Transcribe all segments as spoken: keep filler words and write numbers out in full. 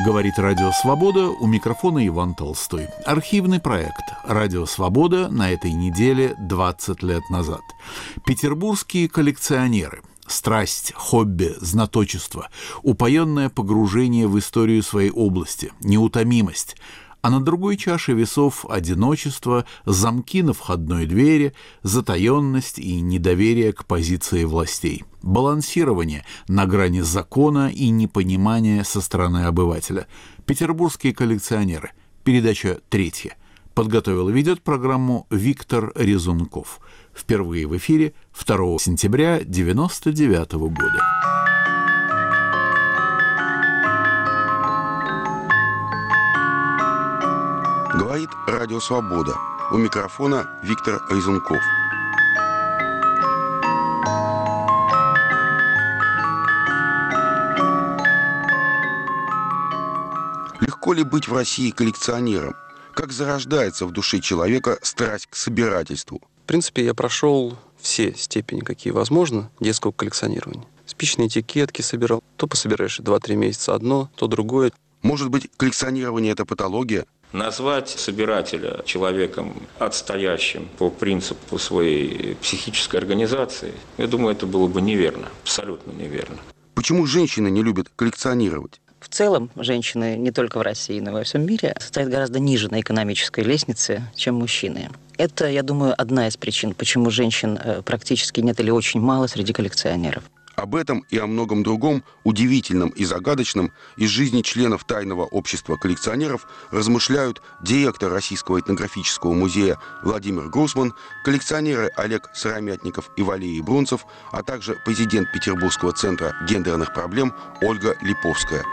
Говорит Радио Свобода, у микрофона Иван Толстой. Архивный проект «Радио Свобода» на этой неделе двадцать лет назад. Петербургские коллекционеры. Страсть, хобби, знаточество, упоенное погружение в историю своей области, неутомимость. А на другой чаше весов одиночество, замки на входной двери, затаенность и недоверие к позиции властей. Балансирование на грани закона и непонимание со стороны обывателя. Петербургские коллекционеры. Передача третья. Подготовил и ведет программу Виктор Резунков. Впервые в эфире второго сентября девяносто девятого года. Говорит Радио Свобода. У микрофона Виктор Резунков. Легко ли быть в России коллекционером? Как зарождается в душе человека страсть к собирательству? В принципе, я прошел все степени, какие возможно, детского коллекционирования. Спичные этикетки собирал. То пособираешь два-три месяца одно, то другое. Может быть, коллекционирование – это патология? Назвать собирателя человеком отстоящим по принципу своей психической организации, я думаю, это было бы неверно, абсолютно неверно. Почему женщины не любят коллекционировать? В целом, женщины не только в России, но и во всем мире стоят гораздо ниже на экономической лестнице, чем мужчины. Это, я думаю, одна из причин, почему женщин практически нет или очень мало среди коллекционеров. Об этом и о многом другом, удивительном и загадочном, из жизни членов тайного общества коллекционеров размышляют директор Российского этнографического музея Владимир Грусман, коллекционеры Олег Сыромятников и Валерий Брунцев, а также президент Петербургского центра гендерных проблем Ольга Липовская.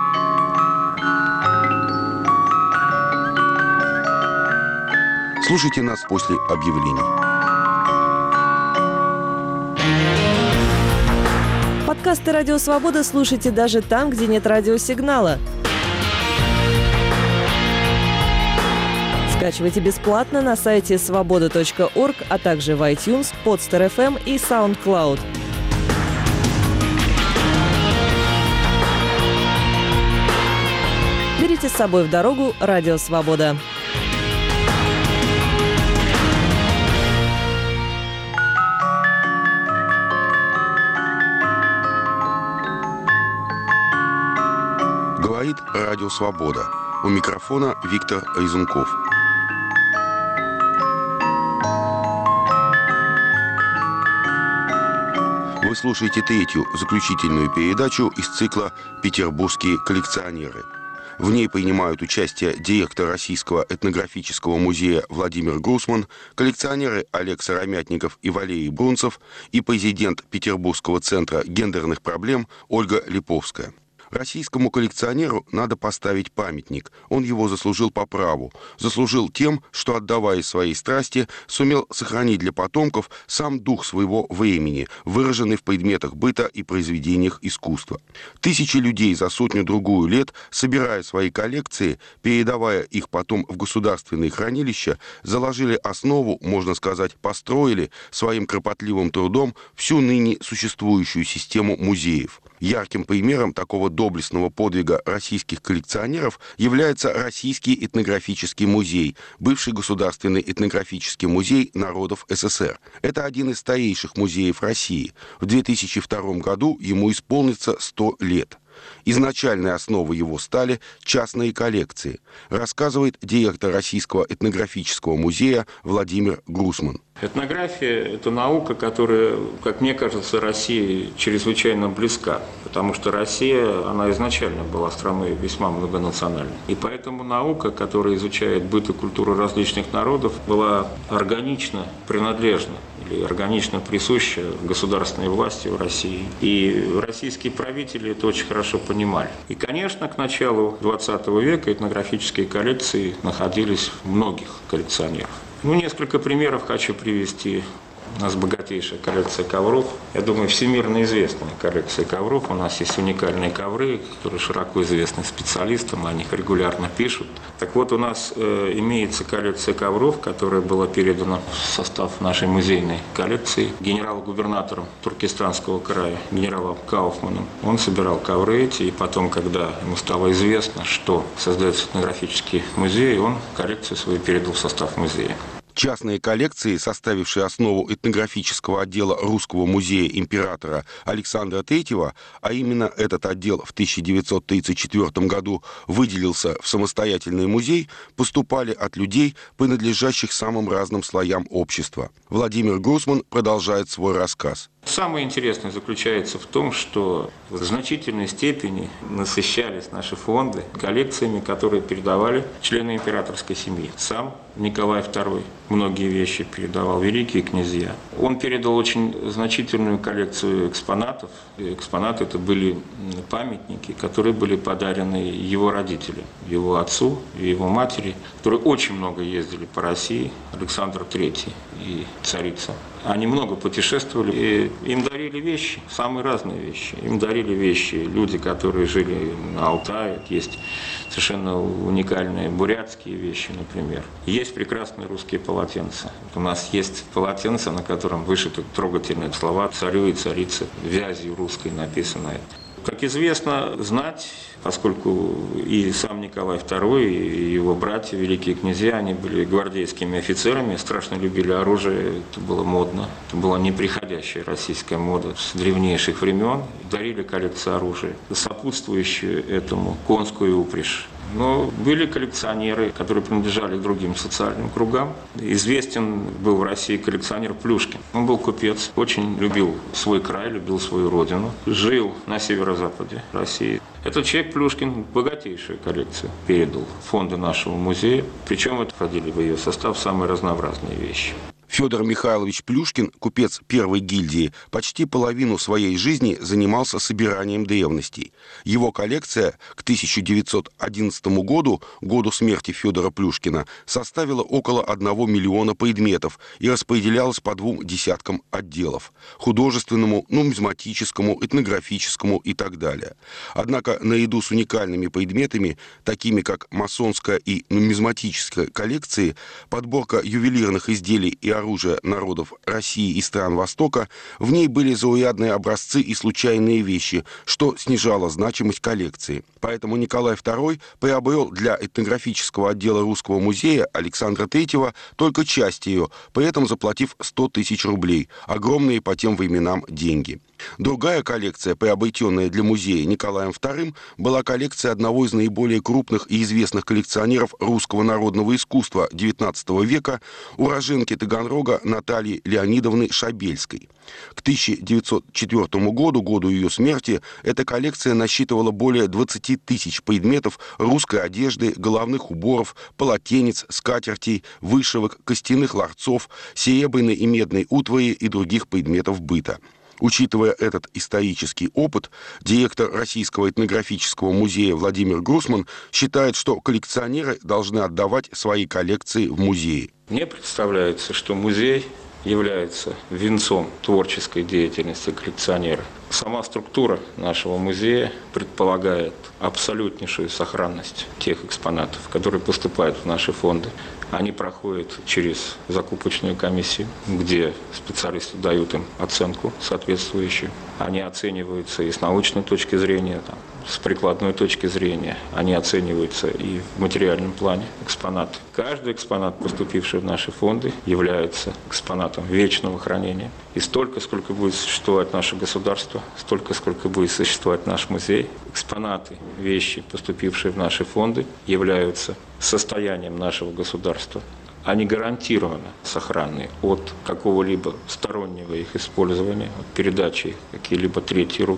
Слушайте нас после объявлений. Подкасты «Радио Свобода» слушайте даже там, где нет радиосигнала. Скачивайте бесплатно на сайте свобода точка орг, а также в iTunes, Podster эф эм и SoundCloud. Берите с собой в дорогу «Радио Свобода». Говорит Радио Свобода. У микрофона Виктор Резунков. Вы слушаете третью заключительную передачу из цикла «Петербургские коллекционеры». В ней принимают участие директор Российского этнографического музея Владимир Грусман, коллекционеры Олег Сыромятников и Валерий Брунцев и президент Петербургского центра гендерных проблем Ольга Липовская. Российскому коллекционеру надо поставить памятник. Он его заслужил по праву. Заслужил тем, что, отдавая своей страсти, сумел сохранить для потомков сам дух своего времени, выраженный в предметах быта и произведениях искусства. Тысячи людей за сотню-другую лет, собирая свои коллекции, передавая их потом в государственные хранилища, заложили основу, можно сказать, построили своим кропотливым трудом всю ныне существующую систему музеев. Ярким примером такого доблестного подвига российских коллекционеров является Российский этнографический музей, бывший Государственный этнографический музей народов СССР. Это один из старейших музеев России. В две тысячи втором году ему исполнится сто лет. Изначальной основой его стали частные коллекции, рассказывает директор Российского этнографического музея Владимир Грусман. Этнография – это наука, которая, как мне кажется, России чрезвычайно близка, потому что Россия, она изначально была страной весьма многонациональной. И поэтому наука, которая изучает быт и культуру различных народов, была органично принадлежна или органично присуща государственной власти в России. И российские правители это очень хорошо понимали. И, конечно, к началу двадцатого века этнографические коллекции находились в многих коллекционерах. Ну, несколько примеров хочу привести. У нас богатейшая коллекция ковров. Я думаю, всемирно известная коллекция ковров. У нас есть уникальные ковры, которые широко известны специалистам, о них регулярно пишут. Так вот, у нас э, имеется коллекция ковров, которая была передана в состав нашей музейной коллекции генерал-губернатором Туркестанского края, генералом Кауфманом. Он собирал ковры эти, и потом, когда ему стало известно, что создается этнографический музей, он коллекцию свою передал в состав музея. Частные коллекции, составившие основу этнографического отдела Русского музея императора Александра третьего, а именно этот отдел в тысяча девятьсот тридцать четвёртом году выделился в самостоятельный музей, поступали от людей, принадлежащих самым разным слоям общества. Владимир Грусман продолжает свой рассказ. Самое интересное заключается в том, что в значительной степени насыщались наши фонды коллекциями, которые передавали члены императорской семьи. Сам Николай второй многие вещи передавал, великие князья. Он передал очень значительную коллекцию экспонатов. И экспонаты это были памятники, которые были подарены его родителям, его отцу и его матери, которые очень много ездили по России, Александр третий и царица. Они много путешествовали, и им дарили вещи, самые разные вещи. Им дарили вещи люди, которые жили на Алтае. Есть совершенно уникальные бурятские вещи, например. Есть прекрасные русские полотенца. У нас есть полотенце, на котором вышиты трогательные слова «Царю и царице», вязью русской написано это. Как известно, знать, поскольку и сам Николай второй, и его братья, великие князья, они были гвардейскими офицерами, страшно любили оружие, это было модно, это была неприходящая российская мода с древнейших времен, дарили коллекцию оружия, сопутствующую этому конскую упряжь. Но были коллекционеры, которые принадлежали другим социальным кругам. Известен был в России коллекционер Плюшкин. Он был купец, очень любил свой край, любил свою родину. Жил на северо-западе России. Этот человек, Плюшкин, богатейшую коллекцию передал в фонды нашего музея. Причем это входили в ее состав самые разнообразные вещи. Федор Михайлович Плюшкин, купец первой гильдии, почти половину своей жизни занимался собиранием древностей. Его коллекция к тысяча девятьсот одиннадцатому году, году смерти Федора Плюшкина, составила около одного миллиона предметов и распределялась по двум десяткам отделов – художественному, нумизматическому, этнографическому и так далее. Однако наряду с уникальными предметами, такими как масонская и нумизматическая коллекции, подборка ювелирных изделий и оружия народов России и стран Востока, в ней были заурядные образцы и случайные вещи, что снижало значимость коллекции. Поэтому Николай второй приобрел для этнографического отдела Русского музея Александра третьего только часть ее, при этом заплатив сто тысяч рублей, огромные по тем временам деньги. Другая коллекция, приобретенная для музея Николаем вторым, была коллекция одного из наиболее крупных и известных коллекционеров русского народного искусства девятнадцатого века, уроженки Таганрога Натальи Леонидовны Шабельской. К тысяча девятьсот четвёртому году, году ее смерти, эта коллекция насчитывала более двадцати тысяч предметов русской одежды, головных уборов, полотенец, скатертей, вышивок, костяных ларцов, серебряной и медной утвари и других предметов быта. Учитывая этот исторический опыт, директор Российского этнографического музея Владимир Грусман считает, что коллекционеры должны отдавать свои коллекции в музеи. Мне представляется, что музей является венцом творческой деятельности коллекционера. Сама структура нашего музея предполагает абсолютнейшую сохранность тех экспонатов, которые поступают в наши фонды. Они проходят через закупочную комиссию, где специалисты дают им оценку соответствующую. Они оцениваются и с научной точки зрения, там, с прикладной точки зрения. Они оцениваются и в материальном плане экспонаты. Каждый экспонат, поступивший в наши фонды, является экспонатом вечного хранения. И столько, сколько будет существовать наше государство, столько, сколько будет существовать наш музей, экспонаты, вещи, поступившие в наши фонды, являются состоянием нашего государства. Они гарантированно сохранны от какого-либо стороннего их использования, от передачи какие-либо третьи руки.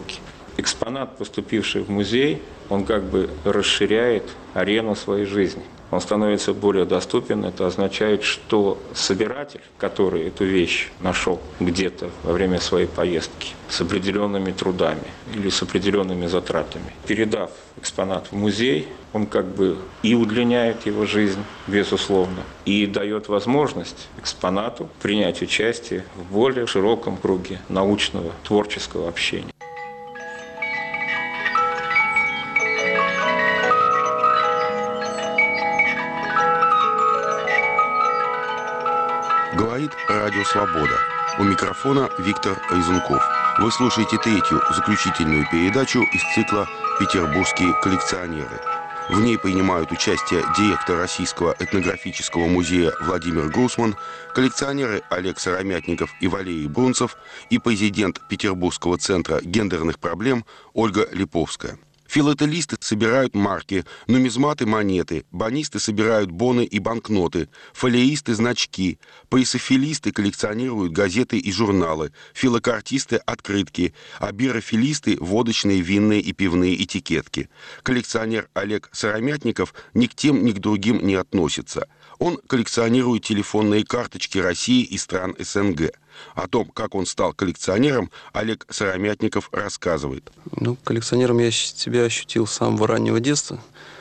Экспонат, поступивший в музей, он как бы расширяет арену своей жизни. Он становится более доступен. Это означает, что собиратель, который эту вещь нашел где-то во время своей поездки с определенными трудами или с определенными затратами, передав экспонат в музей, он как бы и удлиняет его жизнь, безусловно, и дает возможность экспонату принять участие в более широком круге научного, творческого общения. Говорит Радио Свобода. У микрофона Виктор Резунков. Вы слушаете третью, заключительную передачу из цикла «Петербургские коллекционеры». В ней принимают участие директор Российского этнографического музея Владимир Грусман, коллекционеры Олег Сыромятников и Валерий Брунцев и президент Петербургского центра гендерных проблем Ольга Липовская. Филателисты собирают марки, нумизматы – монеты, бонисты собирают боны и банкноты, фолиисты – значки, поэсофилисты коллекционируют газеты и журналы, филокартисты – открытки, а бирофилисты – водочные, винные и пивные этикетки. Коллекционер Олег Сыромятников ни к тем, ни к другим не относится. Он коллекционирует телефонные карточки России и стран СНГ. О том, как он стал коллекционером, Олег Сыромятников рассказывает. Ну, коллекционером я себя ощутил с самого раннего детства.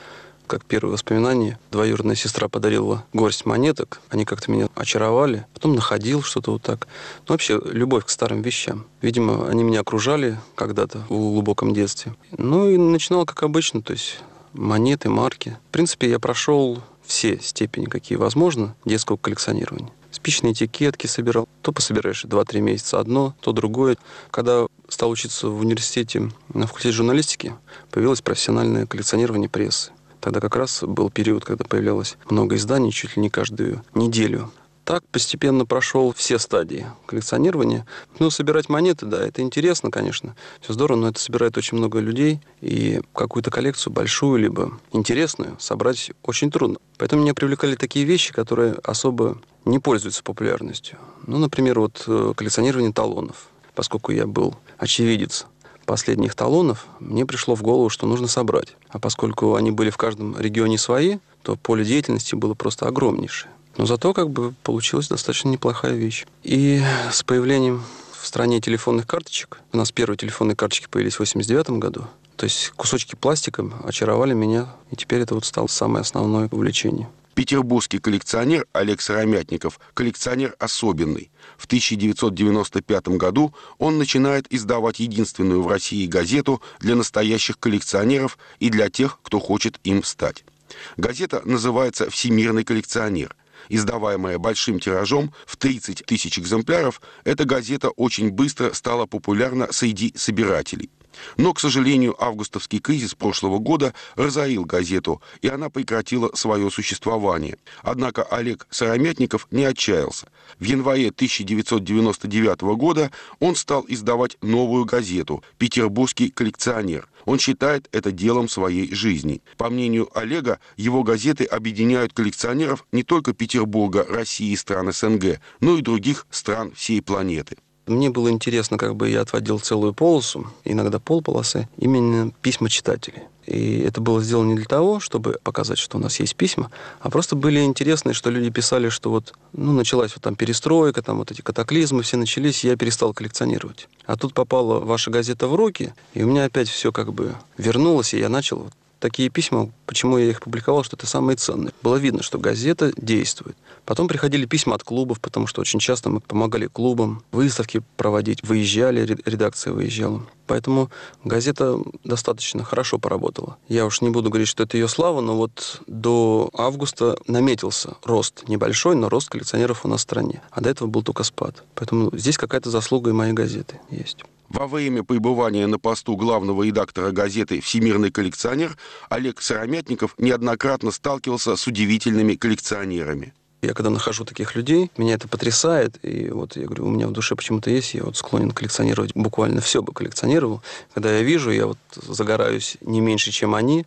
Как первое воспоминание, двоюродная сестра подарила горсть монеток. Они как-то меня очаровали. Потом находил что-то вот так. Ну, вообще, любовь к старым вещам. Видимо, они меня окружали когда-то в глубоком детстве. Ну, и начинал, как обычно, то есть монеты, марки. В принципе, я прошел все степени, какие возможно, детского коллекционирования. Спичные этикетки собирал. То пособираешь два-три месяца одно, то другое. Когда стал учиться в университете на факультете журналистики, появилось профессиональное коллекционирование прессы. Тогда как раз был период, когда появлялось много изданий, чуть ли не каждую неделю. Так постепенно прошел все стадии коллекционирования. Ну, собирать монеты, да, это интересно, конечно. Все здорово, но это собирает очень много людей. И какую-то коллекцию большую, либо интересную собрать очень трудно. Поэтому меня привлекали такие вещи, которые особо не пользуются популярностью. Ну, например, вот коллекционирование талонов. Поскольку я был очевидец последних талонов, мне пришло в голову, что нужно собрать. А поскольку они были в каждом регионе свои, то поле деятельности было просто огромнейшее. Но зато как бы получилась достаточно неплохая вещь. И с появлением в стране телефонных карточек, у нас первые телефонные карточки появились в восемьдесят девятом году, то есть кусочки пластика очаровали меня, и теперь это вот стало самое основное увлечение. Петербургский коллекционер Олег Сыромятников – коллекционер особенный. В тысяча девятьсот девяносто пятом году он начинает издавать единственную в России газету для настоящих коллекционеров и для тех, кто хочет им стать. Газета называется «Всемирный коллекционер». Издаваемая большим тиражом в тридцать тысяч экземпляров, эта газета очень быстро стала популярна среди собирателей. Но, к сожалению, августовский кризис прошлого года разорил газету, и она прекратила свое существование. Однако Олег Сыромятников не отчаялся. В январе тысяча девятьсот девяносто девятого года он стал издавать новую газету «Петербургский коллекционер». Он считает это делом своей жизни. По мнению Олега, его газеты объединяют коллекционеров не только Петербурга, России и стран СНГ, но и других стран всей планеты. Мне было интересно, как бы я отводил целую полосу, иногда полполосы, именно письма читателей. И это было сделано не для того, чтобы показать, что у нас есть письма, а просто были интересны, что люди писали, что вот, ну, началась вот там перестройка, там вот эти катаклизмы все начались, и я перестал коллекционировать. А тут попала ваша газета в руки, и у меня опять все как бы вернулось, и я начал вот такие письма, почему я их публиковал, что это самые ценные. Было видно, что газета действует. Потом приходили письма от клубов, потому что очень часто мы помогали клубам выставки проводить, выезжали, редакция выезжала. Поэтому газета достаточно хорошо поработала. Я уж не буду говорить, что это ее слава, но вот до августа наметился рост небольшой, но рост коллекционеров у нас в стране. А до этого был только спад. Поэтому здесь какая-то заслуга и моей газеты есть. Во время пребывания на посту главного редактора газеты «Всемирный коллекционер» Олег Сыромятников неоднократно сталкивался с удивительными коллекционерами. Я когда нахожу таких людей, меня это потрясает. И вот я говорю, у меня в душе почему-то есть, я вот склонен коллекционировать, буквально все бы коллекционировал. Когда я вижу, я вот загораюсь не меньше, чем они.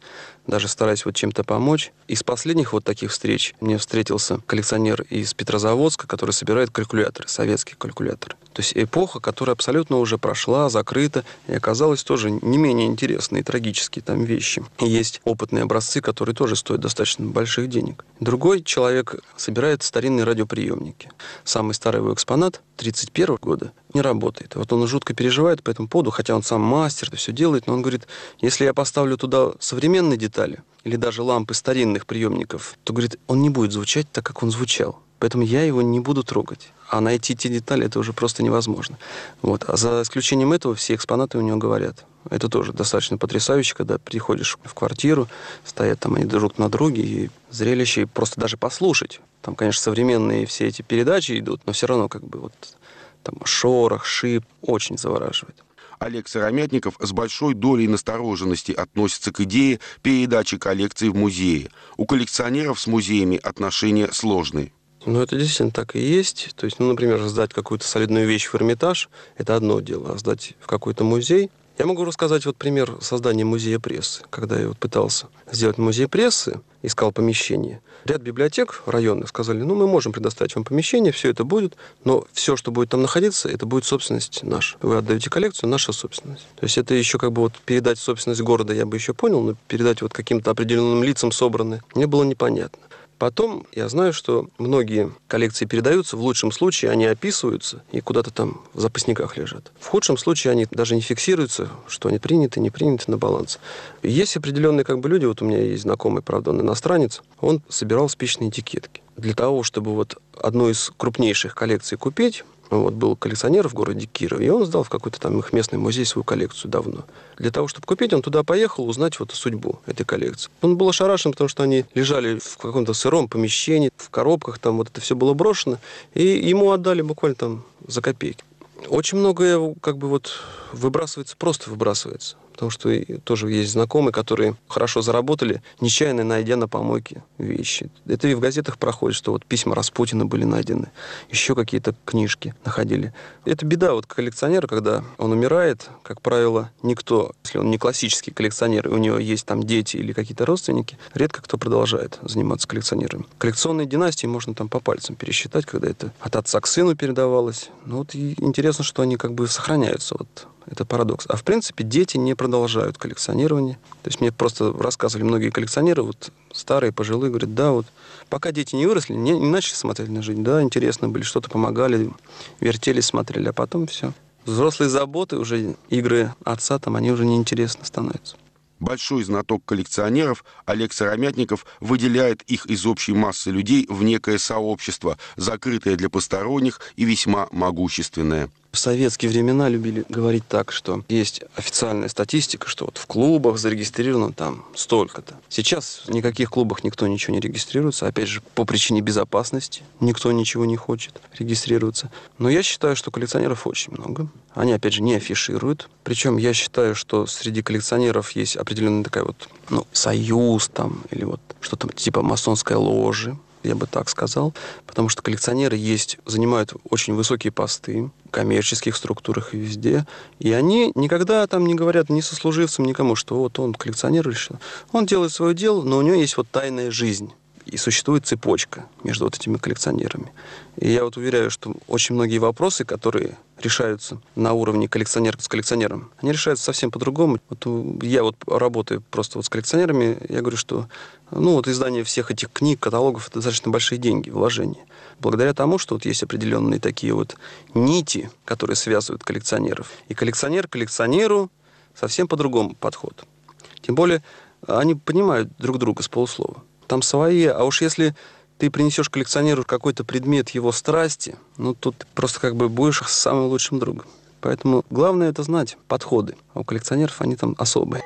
даже стараюсь вот чем-то помочь. Из последних вот таких встреч мне встретился коллекционер из Петрозаводска, который собирает калькуляторы, советские калькуляторы. То есть эпоха, которая абсолютно уже прошла, закрыта, и оказалась тоже не менее интересные и трагические там вещи. И есть опытные образцы, которые тоже стоят достаточно больших денег. Другой человек собирает старинные радиоприемники. Самый старый его экспонат тридцать первого года не работает. Вот он жутко переживает по этому поводу, хотя он сам мастер, это все делает, но он говорит, если я поставлю туда современные детали или даже лампы старинных приемников, то, говорит, он не будет звучать так, как он звучал. Поэтому я его не буду трогать. А найти те детали, это уже просто невозможно. Вот. А за исключением этого все экспонаты у него говорят. Это тоже достаточно потрясающе, когда приходишь в квартиру, стоят там они друг на друге, и зрелище, и просто даже послушать. Там, конечно, современные все эти передачи идут, но все равно как бы вот там шорох, шип очень завораживает. Олег Сыромятников с большой долей настороженности относится к идее передачи коллекции в музее. У коллекционеров с музеями отношения сложные. Ну, это действительно так и есть. То есть, ну, например, сдать какую-то солидную вещь в Эрмитаж – это одно дело, а сдать в какой-то музей. Я могу рассказать вот пример создания музея прессы. Когда я вот пытался сделать музей прессы, искал помещение. Ряд библиотек районных сказали, ну, мы можем предоставить вам помещение, все это будет, но все, что будет там находиться, это будет собственность наша. Вы отдаете коллекцию, наша собственность. То есть это еще как бы вот передать собственность города я бы еще понял, но передать вот каким-то определенным лицам собранные мне было непонятно. Потом я знаю, что многие коллекции передаются, в лучшем случае они описываются и куда-то там в запасниках лежат. В худшем случае они даже не фиксируются, что они приняты, не приняты на баланс. Есть определенные как бы люди, вот у меня есть знакомый, правда, он иностранец, он собирал спичные этикетки. Для того, чтобы вот одну из крупнейших коллекций купить, вот был коллекционер в городе Киров, и он сдал в какой-то там их местный музей свою коллекцию давно. Для того, чтобы купить, он туда поехал узнать вот судьбу этой коллекции. Он был ошарашен, потому что они лежали в каком-то сыром помещении, в коробках, там вот это все было брошено, и ему отдали буквально там за копейки. Очень многое как бы вот выбрасывается, просто выбрасывается. Потому что тоже есть знакомые, которые хорошо заработали, нечаянно найдя на помойке вещи. Это и в газетах проходит, что вот письма Распутина были найдены, еще какие-то книжки находили. Это беда вот коллекционера, когда он умирает, как правило, никто, если он не классический коллекционер, и у него есть там дети или какие-то родственники, редко кто продолжает заниматься коллекционированием. Коллекционные династии можно там по пальцам пересчитать, когда это от отца к сыну передавалось. Ну вот и интересно, что они как бы сохраняются. Вот. Это парадокс. А в принципе дети не продолжают коллекционирование. То есть мне просто рассказывали многие коллекционеры, вот старые, пожилые, говорят, да, вот пока дети не выросли, не, не начали смотреть на жизнь, да, интересно были, что-то помогали, вертелись, смотрели, а потом все. Взрослые заботы, уже игры отца, там, они уже неинтересны становятся. Большой знаток коллекционеров Олег Сыромятников выделяет их из общей массы людей в некое сообщество, закрытое для посторонних и весьма могущественное. В советские времена любили говорить так, что есть официальная статистика, что вот в клубах зарегистрировано там столько-то. Сейчас в никаких клубах никто ничего не регистрируется. Опять же, по причине безопасности никто ничего не хочет регистрироваться. Но я считаю, что коллекционеров очень много. Они, опять же, не афишируют. Причем я считаю, что среди коллекционеров есть определенная такая вот, ну, союз там, или вот что-то типа масонской ложи. Я бы так сказал, потому что коллекционеры есть, занимают очень высокие посты в коммерческих структурах и везде, и они никогда там не говорят ни сослуживцам, никому, что вот он коллекционер или что. Он делает свое дело, но у него есть вот тайная жизнь, и существует цепочка между вот этими коллекционерами. И я вот уверяю, что очень многие вопросы, которые решаются на уровне коллекционера с коллекционером, они решаются совсем по-другому. Вот я вот работаю просто вот с коллекционерами, я говорю, что ну, вот издание всех этих книг, каталогов, это достаточно большие деньги, вложения. Благодаря тому, что вот есть определенные такие вот нити, которые связывают коллекционеров. И коллекционер к коллекционеру совсем по-другому подход. Тем более, они понимают друг друга с полуслова. Там свои, а уж если ты принесешь коллекционеру какой-то предмет его страсти, ну, тут ты просто как бы будешь самым лучшим другом. Поэтому главное это знать подходы. А у коллекционеров они там особые.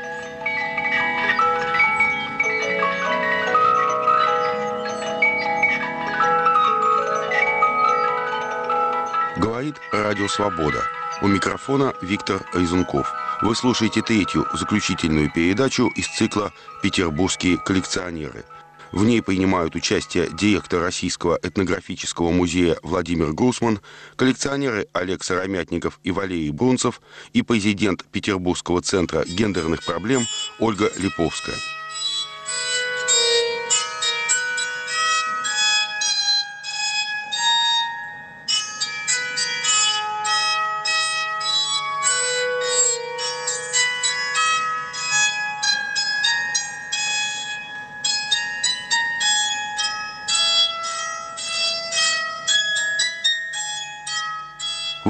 Говорит Радио Свобода. У микрофона Виктор Резунков. Вы слушаете третью, заключительную передачу из цикла «Петербургские коллекционеры». В ней принимают участие директор Российского этнографического музея Владимир Грусман, коллекционеры Олег Сыромятников и Валерий Брунцев и президент Петербургского центра гендерных проблем Ольга Липовская.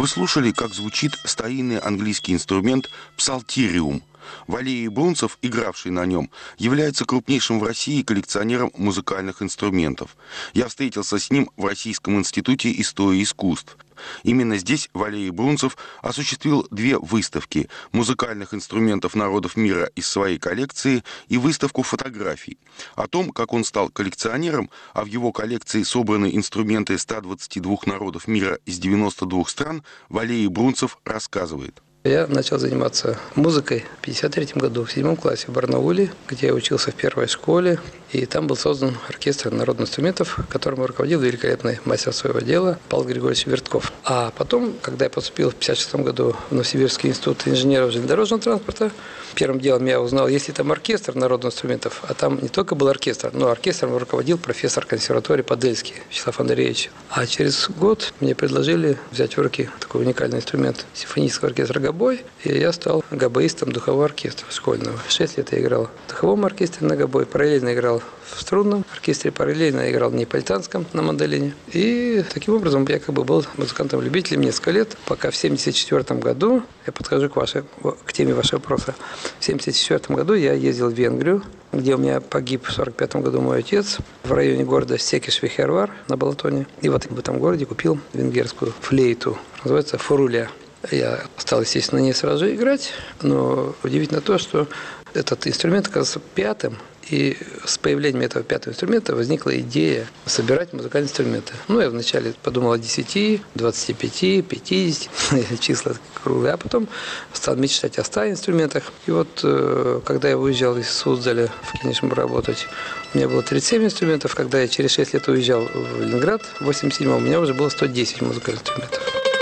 Вы слушали, как звучит старинный английский инструмент псалтириум. Валерий Брунцев, игравший на нем, является крупнейшим в России коллекционером музыкальных инструментов. Я встретился с ним в Российском институте истории искусств. Именно здесь Валерий Брунцев осуществил две выставки музыкальных инструментов народов мира из своей коллекции и выставку фотографий. О том, как он стал коллекционером, а в его коллекции собраны инструменты ста двадцати двух народов мира из девяноста двух стран, Валерий Брунцев рассказывает. Я начал заниматься музыкой в пятьдесят третьем году, в седьмом классе в Барнауле, где я учился в первой школе. И там был создан оркестр народных инструментов, которым руководил великолепный мастер своего дела Павел Григорьевич Вертков. А потом, когда я поступил в пятьдесят шестом году в Новосибирский институт инженеров железнодорожного транспорта, первым делом я узнал, есть ли там оркестр народных инструментов. А там не только был оркестр, но оркестром руководил профессор консерватории Подельский Вячеслав Андреевич. А через год мне предложили взять в руки такой уникальный инструмент симфонического оркестра «Гобой», и я стал гобоистом духового оркестра школьного. Шесть лет я играл в духовом оркестре на гобой, параллельно играл в струнном оркестре, параллельно играл в неаполитанском на мандолине. И таким образом я как бы был музыкантом-любителем несколько лет, пока в семьдесят четвёртом году, я подхожу к, вашей, к теме вашего вопроса, в семьдесят четвёртом году я ездил в Венгрию, где у меня погиб в сорок пятом году мой отец, в районе города Секиш-Вихервар на Балатоне. И вот в этом городе купил венгерскую флейту, называется форуля. Я стал, естественно, не сразу же играть, но удивительно то, что этот инструмент оказался пятым, и с появлением этого пятого инструмента возникла идея собирать музыкальные инструменты. Ну, я вначале подумал о десяти, двадцати пяти, пятидесяти, числа круглые, а потом стал мечтать о ста инструментах. И вот, когда я уезжал из Суздаля в Кинешму работать, у меня было тридцать семь инструментов. Когда я через шесть лет уезжал в Ленинград, в восемьдесят седьмом, у меня уже было сто десять музыкальных инструментов.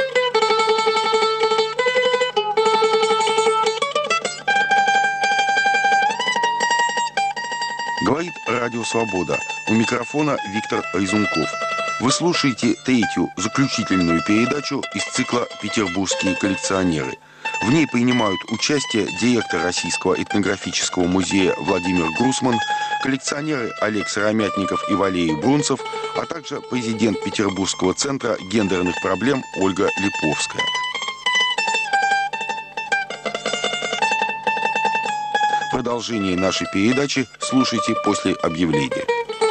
Говорит Радио Свобода. У микрофона Виктор Резунков. Вы слушаете третью, заключительную передачу из цикла «Петербургские коллекционеры». В ней принимают участие директор Российского этнографического музея Владимир Грусман, коллекционеры Олег Сыромятников и Валерий Брунцев, а также президент Петербургского центра гендерных проблем Ольга Липовская. Продолжение нашей передачи слушайте после объявления.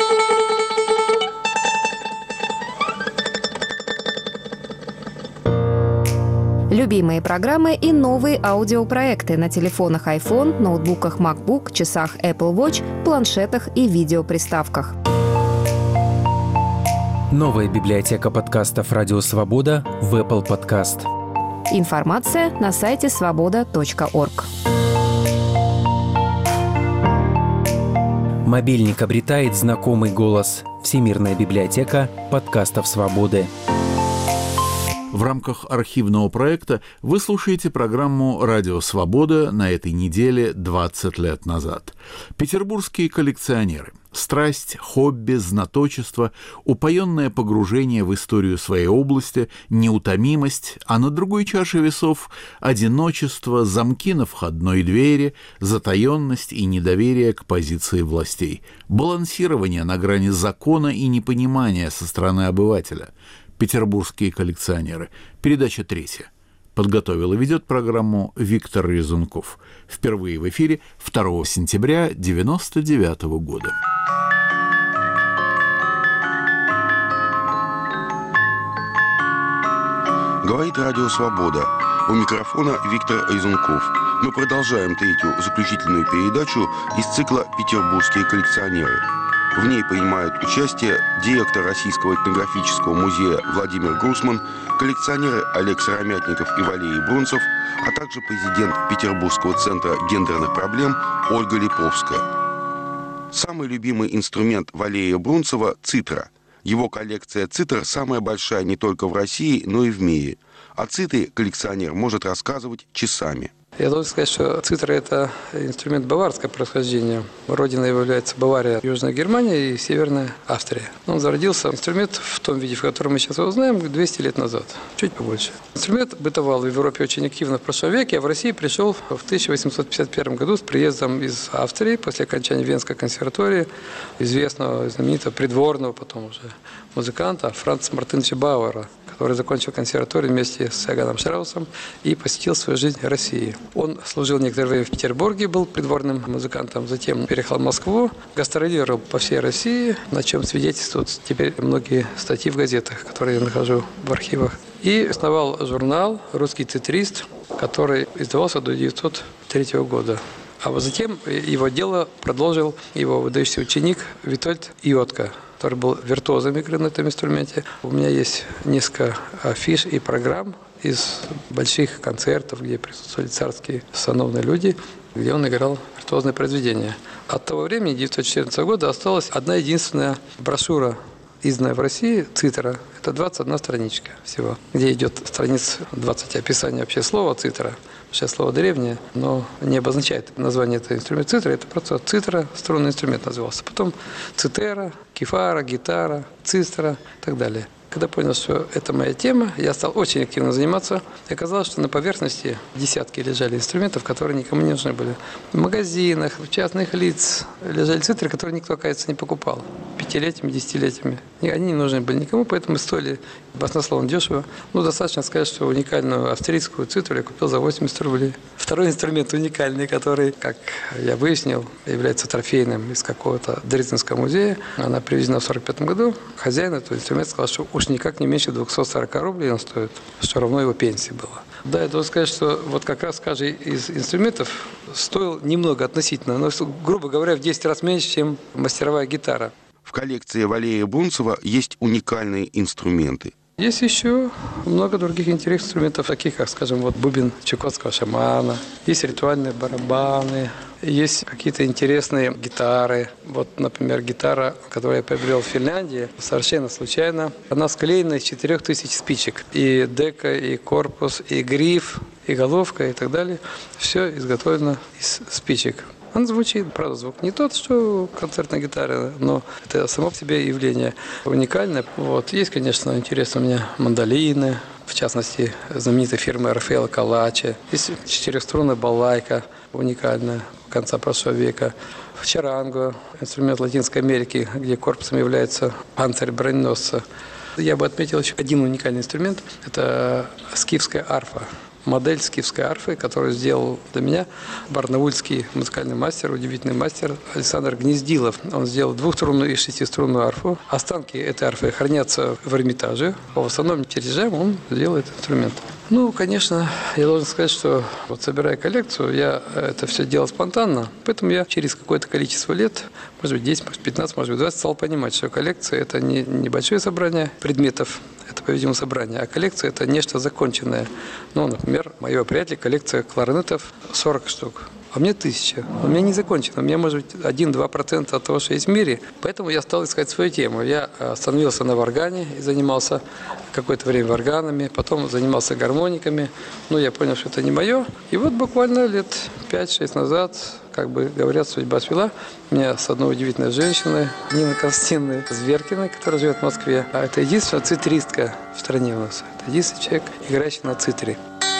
Любимые программы и новые аудиопроекты на телефонах iPhone, ноутбуках MacBook, часах Apple Watch, планшетах и видеоприставках. Новая библиотека подкастов «Радио Свобода» в Apple Podcast. Информация на сайте свобода точка орг. Мобильник обретает знакомый голос. Всемирная библиотека подкастов «Свободы». В рамках архивного проекта вы слушаете программу «Радио Свобода» на этой неделе двадцать лет назад. Петербургские коллекционеры. Страсть, хобби, знаточество, упоенное погружение в историю своей области, неутомимость, а на другой чаше весов – одиночество, замки на входной двери, затаенность и недоверие к позиции властей, балансирование на грани закона и непонимания со стороны обывателя. Петербургские коллекционеры. Передача третья. Подготовил и ведет программу Виктор Резунков. Впервые в эфире второго сентября девяносто девятого года. Говорит Радио Свобода. У микрофона Виктор Резунков. Мы продолжаем третью заключительную передачу из цикла «Петербургские коллекционеры». В ней принимают участие директор Российского этнографического музея Владимир Грусман, коллекционеры Олег Сыромятников и Валерий Брунцев, а также президент Петербургского центра гендерных проблем Ольга Липовская. Самый любимый инструмент Валерия Брунцева – цитра. Его коллекция цитр самая большая не только в России, но и в мире. О цитре коллекционер может рассказывать часами. Я должен сказать, что цитра – это инструмент баварского происхождения. Родиной его является Бавария, Южная Германия и Северная Австрия. Он зародился, инструмент в том виде, в котором мы сейчас его знаем, двести лет назад, чуть побольше. Инструмент бытовал в Европе очень активно в прошлом веке, а в России пришел в тысяча восемьсот пятьдесят первом году с приездом из Австрии после окончания Венской консерватории известного, знаменитого, придворного потом уже музыканта Франца Мартыновича Бауэра, который закончил консерваторию вместе с Иоганном Штраусом и посетил свою жизнь в России. Он служил некоторое время в Петербурге, был придворным музыкантом, затем переехал в Москву, гастролировал по всей России, на чем свидетельствуют теперь многие статьи в газетах, которые я нахожу в архивах. И основал журнал «Русский цитрист», который издавался до тысяча девятьсот третьего года. А вот затем его дело продолжил его выдающийся ученик Витольд Иотко, который был виртуозом игры на этом инструменте. У меня есть несколько афиш и программ из больших концертов, где присутствовали царские сановные люди, где он играл виртуозные произведения. От того времени, тысяча девятьсот четырнадцатого года, осталась одна единственная брошюра, изданная в России, цитра. Это двадцать одна страничка всего, где идет страниц двадцать описания вообще слова цитра. Сейчас слово древнее, но не обозначает название этого инструмента цитра. Это просто цитра, струнный инструмент назывался. Потом цитера, кефара, гитара, цистра и так далее. Когда понял, что это моя тема, я стал очень активно заниматься. И оказалось, что на поверхности десятки лежали инструментов, которые никому не нужны были. В магазинах, в частных лиц лежали цитры, которые никто, оказывается, не покупал. Пятилетиями, десятилетиями. Они не нужны были никому, поэтому стоили баснословно дешево. Ну, достаточно сказать, что уникальную австрийскую цитру я купил за восемьдесят рублей. Второй инструмент уникальный, который, как я выяснил, является трофейным из какого-то Дрезденского музея. Она привезена в сорок пятом году. Хозяин этого инструмента сказал, что уж никак не меньше двухсот сорока рублей он стоит, что равно его пенсии было. Да, я должен сказать, что вот как раз каждый из инструментов стоил немного относительно, но, грубо говоря, в десять раз меньше, чем мастеровая гитара. В коллекции Валерия Брунцева есть уникальные инструменты. Есть еще много других интересных инструментов, таких как, скажем, вот бубен чукотского шамана, есть ритуальные барабаны, есть какие-то интересные гитары. Вот, например, гитара, которую я приобрел в Финляндии, совершенно случайно. Она склеена из четырех тысяч спичек. И дека, и корпус, и гриф, и головка, и так далее. Все изготовлено из спичек. Он звучит, правда, звук не тот, что концертная гитара, но это само по себе явление уникальное. Вот. Есть, конечно, интересно у меня мандолины, в частности, знаменитой фирмы Рафаэла Калачи. Есть четырехструнная балалайка, уникальная, конца прошлого века. Чаранго, инструмент Латинской Америки, где корпусом является панцирь броненосца. Я бы отметил еще один уникальный инструмент – это скифская арфа. Модель скифской арфы, которую сделал для меня барнаульский музыкальный мастер, удивительный мастер Александр Гнездилов. Он сделал двухструнную и шестиструнную арфу. Останки этой арфы хранятся в Эрмитаже. По восстановленным чертежам он сделал этот инструмент. Ну, конечно, я должен сказать, что вот собирая коллекцию, я это все делал спонтанно. Поэтому я через какое-то количество лет, может быть, десять, может, пятнадцать, может быть, двадцать, стал понимать, что коллекция – это не небольшое собрание предметов, это, по-видимому, собрание, а коллекция – это нечто законченное. Ну, например, моего приятеля коллекция кларнетов сорок штук. А мне тысяча. У меня не закончено. У меня, может быть, один-два процента от того, что есть в мире. Поэтому я стал искать свою тему. Я остановился на варгане и занимался какое-то время варганами. Потом занимался гармониками. Но я понял, что это не мое. И вот буквально лет пять-шесть назад, как бы говорят, судьба свела меня с одной удивительной женщиной, Ниной Константиновной Зверкиной, которая живет в Москве. А это единственная цитристка в стране у нас. Это единственный человек, играющий на цитре.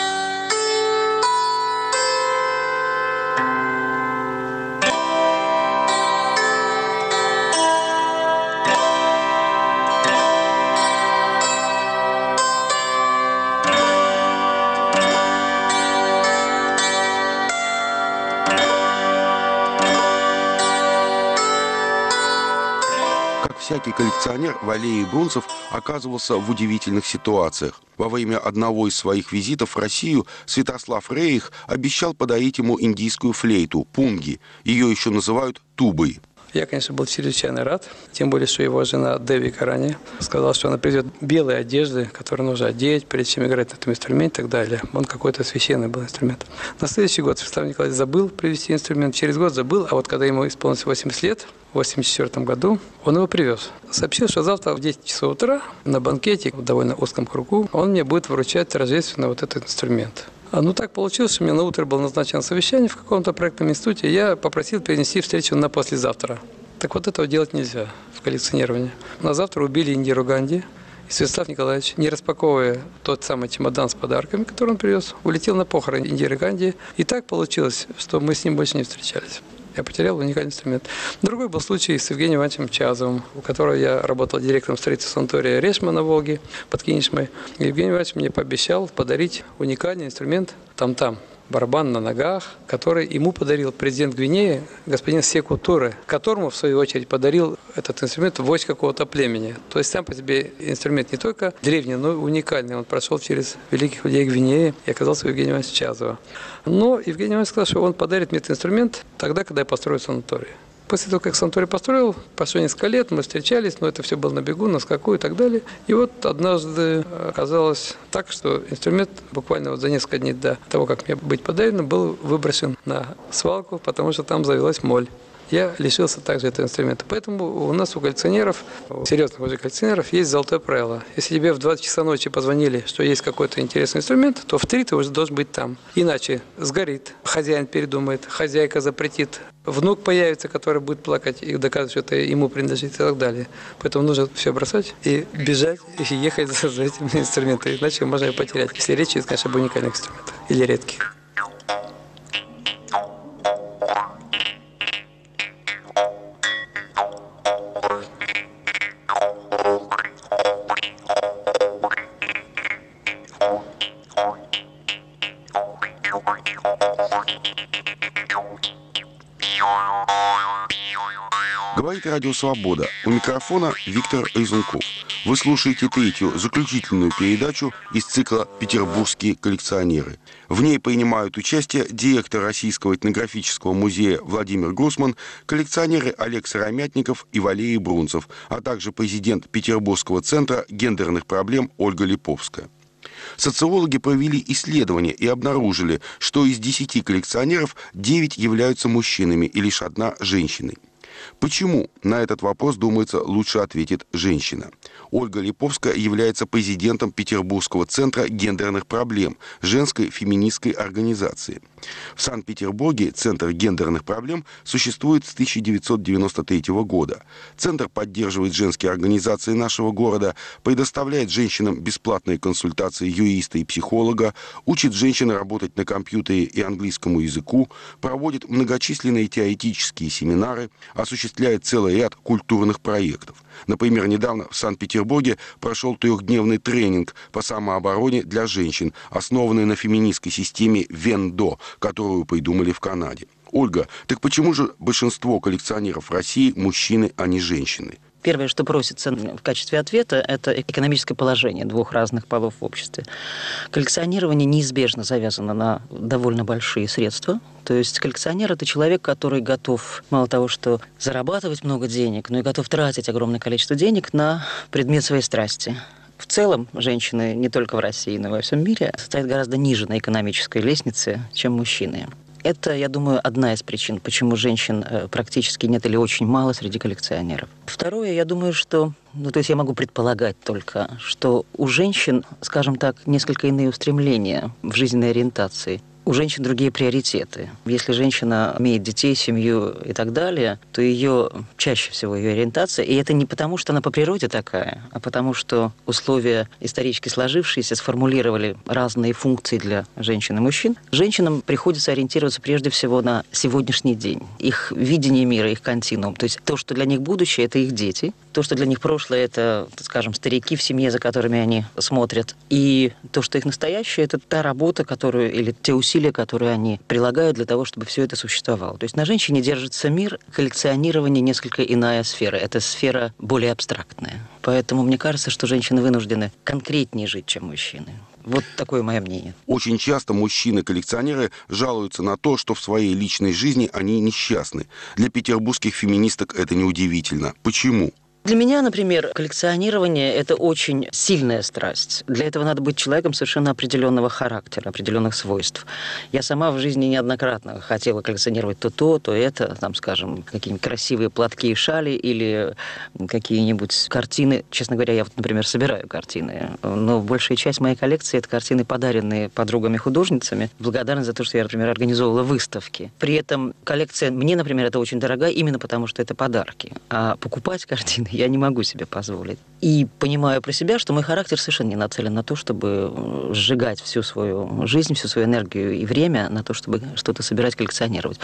Всякий коллекционер, Валерий Брунцев оказывался в удивительных ситуациях. Во время одного из своих визитов в Россию Святослав Рерих обещал подарить ему индийскую флейту, пунги. Ее еще называют тубой. Я, конечно, был чрезвычайно рад, тем более, что его жена Деви Карани сказала, что она привезет белые одежды, которые нужно одеть, прежде чем играть на этом инструменте и так далее. Он какой-то священный был инструмент. На следующий год Святослав Николаевич забыл привезти инструмент, через год забыл, а вот когда ему исполнилось восемьдесят лет, в восемьдесят четвёртом году, он его привез. Сообщил, что завтра в десять часов утра на банкете в довольно узком кругу он мне будет вручать торжественно вот этот инструмент. А ну так получилось, что мне на утро было назначено совещание в каком-то проектном институте, я попросил перенести встречу на послезавтра. Так вот этого делать нельзя в коллекционировании. На завтра убили Индиру Ганди, и Святослав Николаевич, не распаковывая тот самый чемодан с подарками, который он привез, улетел на похороны Индиры Ганди. И так получилось, что мы с ним больше не встречались. я потерял уникальный инструмент. Другой был случай с Евгением Ивановичем Чазовым, у которого я работал директором строительства санатория Решма на Волге под Кинешмой. Евгений Иванович мне пообещал подарить уникальный инструмент там-там. Барабан на ногах, который ему подарил президент Гвинеи господин Секу Туре, которому, в свою очередь, подарил этот инструмент вождь какого-то племени. То есть сам по себе инструмент не только древний, но и уникальный. Он прошел через великих людей Гвинеи и оказался у Евгения Ивановича Чазова. Но Евгений Иванович сказал, что он подарит мне этот инструмент тогда, когда я построю санаторий. После того, как санаторий построил, прошло несколько лет, мы встречались, но это все было на бегу, на скаку и так далее. И вот однажды оказалось так, что инструмент буквально вот за несколько дней до того, как мне быть подарен, был выброшен на свалку, потому что там завелась моль. Я лишился также этого инструмента. Поэтому у нас, у коллекционеров, у серьезных уже коллекционеров, есть золотое правило. Если тебе в двадцать часа ночи позвонили, что есть какой-то интересный инструмент, то в три ты уже должен быть там. Иначе сгорит, хозяин передумает, хозяйка запретит, внук появится, который будет плакать и доказывать, что это ему принадлежит и так далее. Поэтому нужно все бросать и бежать, и ехать за этими инструментами. Иначе можно его потерять. Если речь идет, конечно, об уникальных инструментах или редких. Говорит Радио Свобода. У микрофона Виктор Резунков. Вы слушаете третью, заключительную передачу из цикла «Петербургские коллекционеры». В ней принимают участие директор Российского этнографического музея Владимир Грусман, коллекционеры Олег Сыромятников и Валерий Брунцев, а также президент Петербургского центра гендерных проблем Ольга Липовская. Социологи провели исследование и обнаружили, что из десяти коллекционеров девять являются мужчинами и лишь одна – женщиной. Почему? На этот вопрос, думается, лучше ответит женщина. Ольга Липовская является президентом Петербургского центра гендерных проблем, женской феминистской организации. В Санкт-Петербурге Центр гендерных проблем существует с тысяча девятьсот девяносто третьего года. Центр поддерживает женские организации нашего города, предоставляет женщинам бесплатные консультации юриста и психолога, учит женщин работать на компьютере и английскому языку, проводит многочисленные теоретические семинары, осуществляет целый ряд культурных проектов. Например, недавно в Санкт-Петербурге прошел трехдневный тренинг по самообороне для женщин, основанный на феминистской системе Вендо, которую придумали в Канаде. Ольга, так почему же большинство коллекционеров России мужчины, а не женщины? Первое, что просится в качестве ответа, это экономическое положение двух разных полов в обществе. Коллекционирование неизбежно завязано на довольно большие средства. То есть коллекционер – это человек, который готов мало того, что зарабатывать много денег, но и готов тратить огромное количество денег на предмет своей страсти. В целом, женщины не только в России, но и во всем мире стоят гораздо ниже на экономической лестнице, чем мужчины. Это, я думаю, одна из причин, почему женщин практически нет или очень мало среди коллекционеров. Второе, я думаю, что, ну, то есть я могу предполагать только, что у женщин, скажем так, несколько иные устремления в жизненной ориентации. У женщин другие приоритеты. Если женщина имеет детей, семью и так далее, то ее чаще всего ее ориентация, и это не потому, что она по природе такая, а потому что условия исторически сложившиеся сформулировали разные функции для женщин и мужчин. Женщинам приходится ориентироваться прежде всего на сегодняшний день, их видение мира, их континуум. То есть то, что для них будущее, это их дети, то, что для них прошлое, это, скажем, старики в семье, за которыми они смотрят, и то, что их настоящее, это та работа, которую, или те усилия, которые они прилагают для того, чтобы все это существовало. То есть на женщине держится мир, коллекционирование несколько иная сфера. Это сфера более абстрактная. Поэтому мне кажется, что женщины вынуждены конкретнее жить, чем мужчины. Вот такое мое мнение. Очень часто мужчины-коллекционеры жалуются на то, что в своей личной жизни они несчастны. Для петербургских феминисток это неудивительно. Почему? Для меня, например, коллекционирование – это очень сильная страсть. Для этого надо быть человеком совершенно определенного характера, определенных свойств. Я сама в жизни неоднократно хотела коллекционировать то то, то это, там, скажем, какие-нибудь красивые платки и шали или какие-нибудь картины. Честно говоря, я вот, например, собираю картины, но большая часть моей коллекции – это картины, подаренные подругами-художницами, благодарны за то, что я, например, организовывала выставки. При этом коллекция мне, например, это очень дорогая именно потому, что это подарки. А покупать картины я не могу себе позволить. И понимаю про себя, что мой характер совершенно не нацелен на то, чтобы сжигать всю свою жизнь, всю свою энергию и время на то, чтобы что-то собирать, коллекционировать.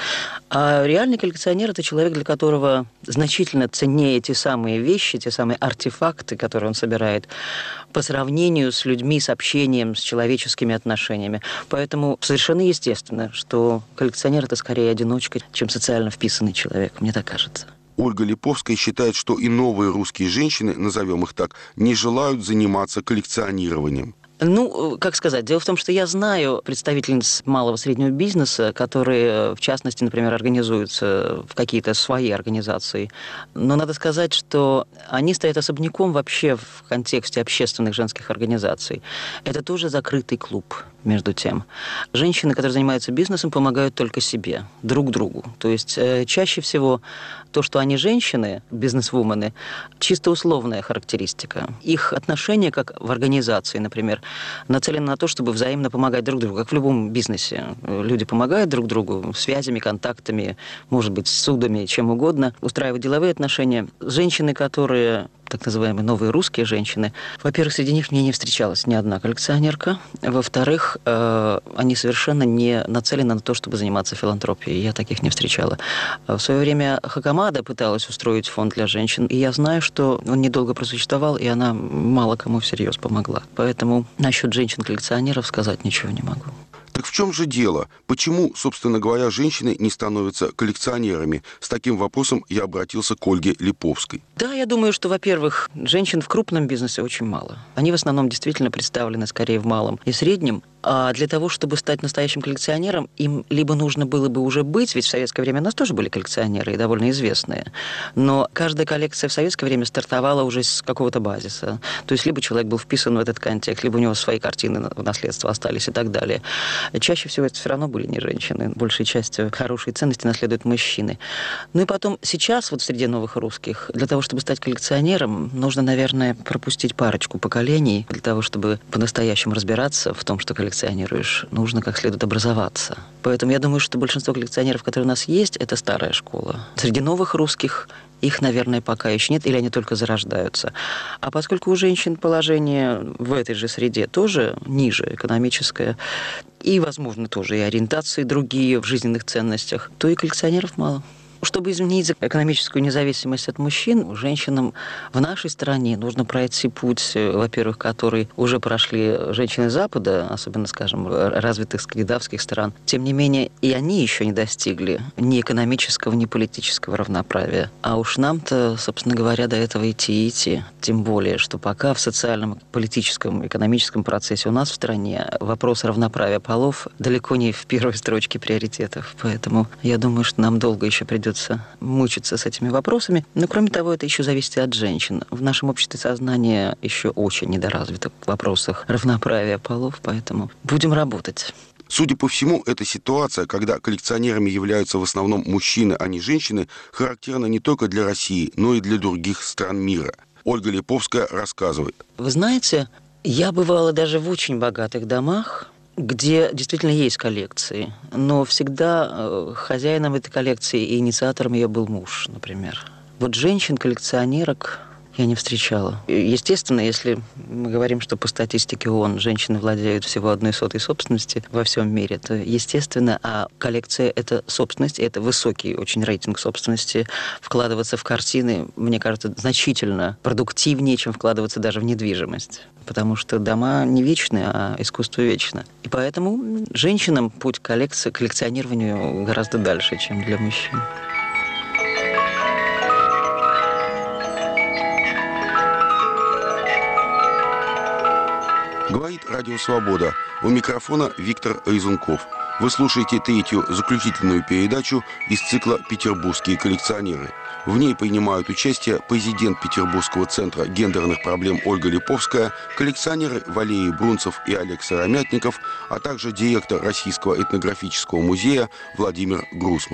А реальный коллекционер – это человек, для которого значительно ценнее те самые вещи, те самые артефакты, которые он собирает, по сравнению с людьми, с общением, с человеческими отношениями. Поэтому совершенно естественно, что коллекционер – это скорее одиночка, чем социально вписанный человек, мне так кажется. Ольга Липовская считает, что и новые русские женщины, назовем их так, не желают заниматься коллекционированием. Ну, как сказать, дело в том, что я знаю представительниц малого и среднего бизнеса, которые, в частности, например, организуются в какие-то свои организации. Но надо сказать, что они стоят особняком вообще в контексте общественных женских организаций. Это тоже закрытый клуб, между тем. Женщины, которые занимаются бизнесом, помогают только себе, друг другу. То есть э, чаще всего то, что они женщины, бизнесвумены, чисто условная характеристика. Их отношение, как в организации, например, нацелено на то, чтобы взаимно помогать друг другу, как в любом бизнесе. Люди помогают друг другу связями, контактами, может быть, судами, чем угодно, устраивают деловые отношения. Женщины, которые так называемые новые русские женщины, во-первых, среди них мне не встречалась ни одна коллекционерка. Во-вторых, э, они совершенно не нацелены на то, чтобы заниматься филантропией. Я таких не встречала. В свое время Хакамада пыталась устроить фонд для женщин, и я знаю, что он недолго просуществовал, и она мало кому всерьез помогла. Поэтому насчет женщин-коллекционеров сказать ничего не могу. Так в чем же дело? Почему, собственно говоря, женщины не становятся коллекционерами? С таким вопросом я обратился к Ольге Липовской. Да, я думаю, что, во-первых, женщин в крупном бизнесе очень мало. Они в основном действительно представлены скорее в малом и среднем. А для того, чтобы стать настоящим коллекционером, им либо нужно было бы уже быть, ведь в советское время у нас тоже были коллекционеры, и довольно известные. Но каждая коллекция в советское время стартовала уже с какого-то базиса. То есть либо человек был вписан в этот контекст, либо у него свои картины в наследство остались и так далее. Чаще всего это все равно были не женщины. Большей частью хорошие ценности наследуют мужчины. Ну и потом, сейчас вот среди новых русских, для того, чтобы стать коллекционером, нужно, наверное, пропустить парочку поколений. Для того, чтобы по-настоящему разбираться в том, что коллекционируешь, нужно как следует образоваться. Поэтому я думаю, что большинство коллекционеров, которые у нас есть, это старая школа. Среди новых русских их, наверное, пока еще нет, или они только зарождаются. А поскольку у женщин положение в этой же среде тоже ниже, экономическое, и, возможно, тоже и ориентации другие в жизненных ценностях, то и коллекционеров мало. Чтобы изменить экономическую независимость от мужчин, женщинам в нашей стране нужно пройти путь, во-первых, который уже прошли женщины Запада, особенно, скажем, развитых скандинавских стран. Тем не менее, и они еще не достигли ни экономического, ни политического равноправия. А уж нам-то, собственно говоря, до этого идти и идти. Тем более, что пока в социальном, политическом, экономическом процессе у нас в стране вопрос равноправия полов далеко не в первой строчке приоритетов. Поэтому я думаю, что нам долго еще придется мучиться с этими вопросами. Но, кроме того, это еще зависит и от женщин. В нашем обществе сознание еще очень недоразвито в вопросах равноправия полов, поэтому будем работать. Судя по всему, эта ситуация, когда коллекционерами являются в основном мужчины, а не женщины, характерна не только для России, но и для других стран мира. Ольга Липовская рассказывает. Вы знаете, я бывала даже в очень богатых домах, где действительно есть коллекции, но всегда хозяином этой коллекции и инициатором ее был муж, например. Вот женщин-коллекционерок я не встречала. Естественно, если мы говорим, что по статистике ООН женщины владеют всего одной сотой собственности во всем мире, то естественно, а коллекция – это собственность, это высокий очень рейтинг собственности. Вкладываться в картины, мне кажется, значительно продуктивнее, чем вкладываться даже в недвижимость. Потому что дома не вечны, а искусство вечно. И поэтому женщинам путь к коллекции, к коллекционированию гораздо дальше, чем для мужчин. Говорит Радио Свобода. У микрофона Виктор Резунков. Вы слушаете третью заключительную передачу из цикла «Петербургские коллекционеры». В ней принимают участие президент Петербургского центра гендерных проблем Ольга Липовская, коллекционеры Валерий Брунцев и Олег Сыромятников, а также директор Российского этнографического музея Владимир Грусман.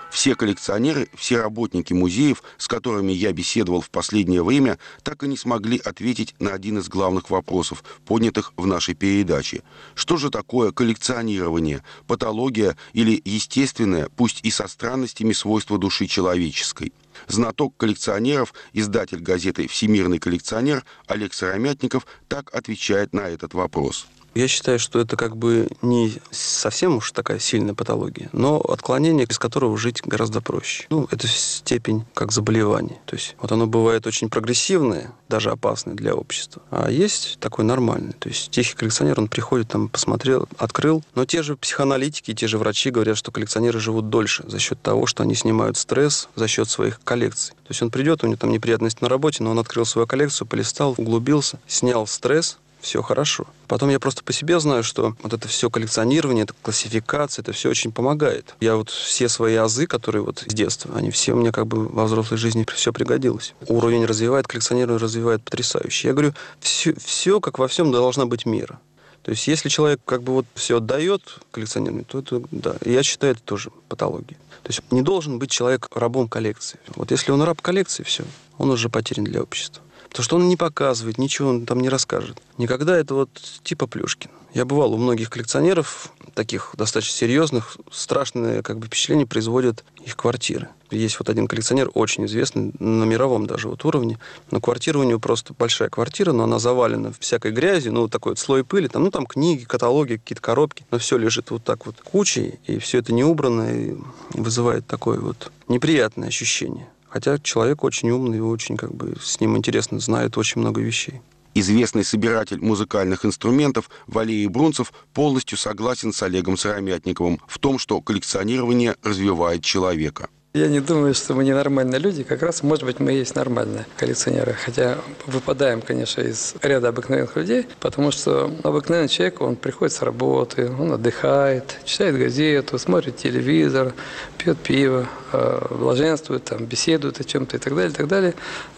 Все коллекционеры, все работники музеев, с которыми я беседовал в последнее время, так и не смогли ответить на один из главных вопросов, поднятых в нашей передаче. Что же такое коллекционирование, патология или естественное, пусть и со странностями, свойства души человеческой? Знаток коллекционеров, издатель газеты «Всемирный коллекционер» Олег Сыромятников так отвечает на этот вопрос. Я считаю, что это как бы не совсем уж такая сильная патология, но отклонение, из которого жить гораздо проще. Ну, это степень как заболевание. То есть вот оно бывает очень прогрессивное, даже опасное для общества. А есть такой нормальный. То есть тихий коллекционер, он приходит, там, посмотрел, открыл. Но те же психоаналитики, те же врачи говорят, что коллекционеры живут дольше за счет того, что они снимают стресс за счет своих коллекций. То есть он придет, у него там неприятность на работе, но он открыл свою коллекцию, полистал, углубился, снял стресс, все хорошо. Потом я просто по себе знаю, что вот это все коллекционирование, это классификация, это все очень помогает. Я вот все свои азы, которые вот с детства, они все мне как бы во взрослой жизни все пригодилось. Уровень развивает, коллекционирование развивает потрясающе. Я говорю, все, все как во всем должна быть мера. То есть если человек как бы вот все отдает коллекционированию, то это, да, я считаю, это тоже патология. То есть не должен быть человек рабом коллекции. Вот если он раб коллекции, все, он уже потерян для общества. Потому что он не показывает, ничего он там не расскажет. Никогда это вот типа Плюшкин. Я бывал у многих коллекционеров, таких достаточно серьезных, страшное как бы впечатление производят их квартиры. Есть вот один коллекционер, очень известный, на мировом даже вот уровне, но квартира у него просто большая квартира, но она завалена всякой грязью, ну, вот такой вот слой пыли, там, ну, там книги, каталоги, какие-то коробки, но все лежит вот так вот кучей, и все это не убрано, и вызывает такое вот неприятное ощущение. Хотя человек очень умный, и очень как бы с ним интересно, знает очень много вещей. Известный собиратель музыкальных инструментов Валерий Брунцев полностью согласен с Олегом Сыромятниковым в том, что коллекционирование развивает человека. Я не думаю, что мы ненормальные люди. Как раз, может быть, мы и есть нормальные коллекционеры. Хотя выпадаем, конечно, из ряда обыкновенных людей, потому что обыкновенный человек, он приходит с работы, он отдыхает, читает газету, смотрит телевизор, пьет пиво, блаженствует, там, беседует о чем-то и так далее, и так далее.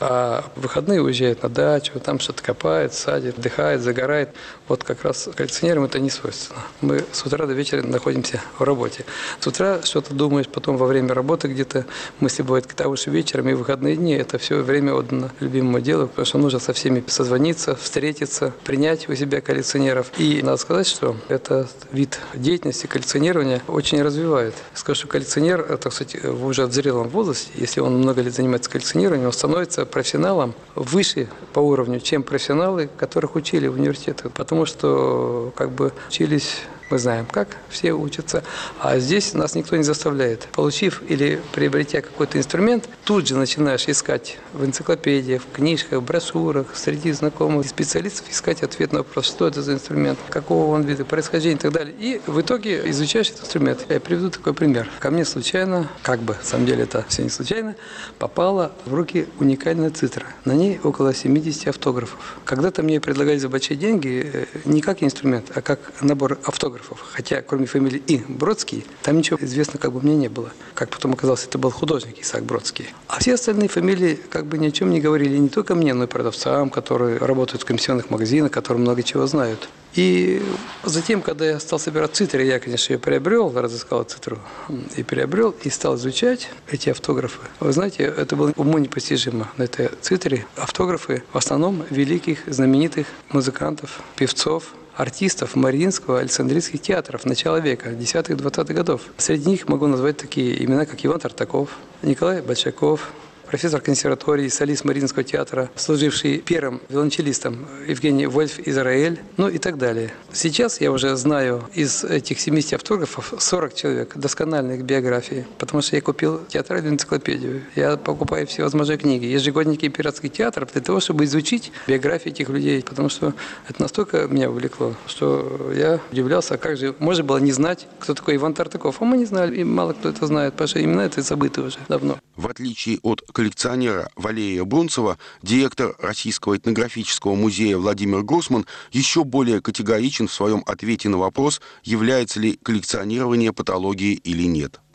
А в выходные уезжает на дачу, там что-то копает, садит, отдыхает, загорает. Вот как раз коллекционерам это не свойственно. Мы с утра до вечера находимся в работе. С утра что-то думаешь, потом во время работы где где-то мысли бывают, а уж вечером и в выходные дни. Это все время отдано любимому делу, потому что нужно со всеми созвониться, встретиться, принять у себя коллекционеров. И надо сказать, что этот вид деятельности коллекционирования очень развивает. Скажу, что коллекционер, это, кстати, уже в зрелом возрасте, если он много лет занимается коллекционированием, он становится профессионалом выше по уровню, чем профессионалы, которых учили в университетах. Потому что как бы учились... Мы знаем, как все учатся, а здесь нас никто не заставляет. Получив или приобретя какой-то инструмент, тут же начинаешь искать в энциклопедиях, в книжках, брошюрах, среди знакомых специалистов искать ответ на вопрос, что это за инструмент, какого он вида, происхождения и так далее. И в итоге изучаешь этот инструмент. Я приведу такой пример. Ко мне случайно, как бы, на самом деле это все не случайно, попала в руки уникальная цитра. На ней около семидесяти автографов. Когда-то мне предлагали за большие деньги не как инструмент, а как набор автографов. Хотя, кроме фамилии И. Бродский, там ничего известно как бы мне не было. Как потом оказалось, это был художник Исаак Бродский. А все остальные фамилии как бы ни о чем не говорили. Не только мне, но и продавцам, которые работают в комиссионных магазинах, которые много чего знают. И затем, когда я стал собирать цитры, я, конечно, ее приобрел, разыскал цитру и приобрел, и стал изучать эти автографы. Вы знаете, это было уму непостижимо. На этой цитре автографы в основном великих, знаменитых музыкантов, певцов, артистов Мариинского, Александрийских театров начала века, десятых-двадцатых годов. Среди них могу назвать такие имена, как Иван Тартаков, Николай Большаков, профессор консерватории, солист Мариинского театра, служивший первым виолончелистом Евгений Вольф Израэль, ну и так далее. Сейчас я уже знаю из этих семидесяти автографов сорок человек, доскональные их биографии, потому что я купил театральную энциклопедию. Я покупаю всевозможные книги, ежегодники пиратских театров для того, чтобы изучить биографии этих людей, потому что это настолько меня увлекло, что я удивлялся, как же можно было не знать, кто такой Иван Тартаков. А мы не знали, и мало кто это знает, потому что именно это забыто уже давно. В отличие от коллекционера Валерия Брунцева, директор Российского этнографического музея Владимир Грусман еще более категоричен в своем ответе на вопрос, является ли коллекционирование патологией или нет.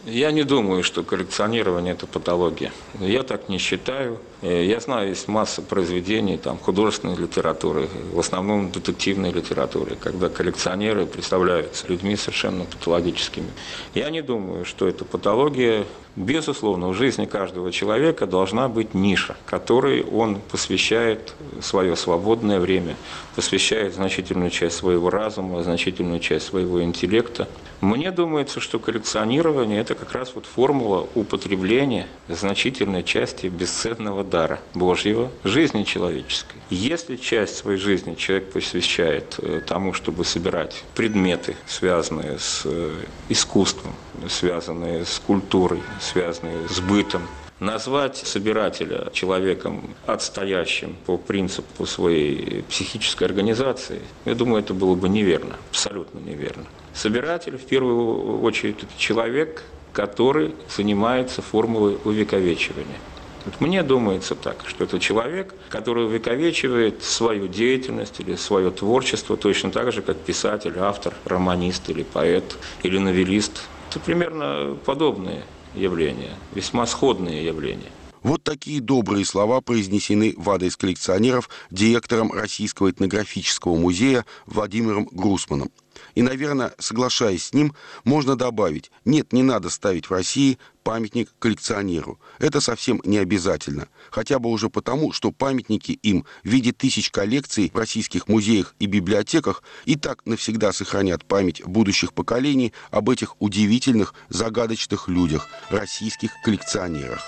Я не думаю, что коллекционирование – это патология. Я так не считаю. Я знаю, есть масса произведений там, художественной литературы, в основном детективной литературы, когда коллекционеры представляются людьми совершенно патологическими. Я не думаю, что это патология. Безусловно, в жизни каждого человека должна быть ниша, которой он посвящает свое свободное время, посвящает значительную часть своего разума, значительную часть своего интеллекта. Мне думается, что коллекционирование – это как раз вот формула употребления значительной части бесценного дара Божьего жизни человеческой. Если часть своей жизни человек посвящает тому, чтобы собирать предметы, связанные с искусством, связанные с культурой, связанные с бытом, назвать собирателя человеком, отстоящим по принципу своей психической организации, я думаю, это было бы неверно, абсолютно неверно. Собиратель, в первую очередь, это человек, который занимается формулой увековечивания. Вот мне думается так, что это человек, который увековечивает свою деятельность или свое творчество точно так же, как писатель, автор, романист или поэт, или новеллист. Это примерно подобные явления, весьма сходные явления. Вот такие добрые слова произнесены в адрес коллекционеров директором Российского этнографического музея Владимиром Грусманом. И, наверное, соглашаясь с ним, можно добавить: нет, не надо ставить в России памятник коллекционеру. Это совсем не обязательно. Хотя бы уже потому, что памятники им в виде тысяч коллекций в российских музеях и библиотеках и так навсегда сохранят память будущих поколений об этих удивительных, загадочных людях, российских коллекционерах.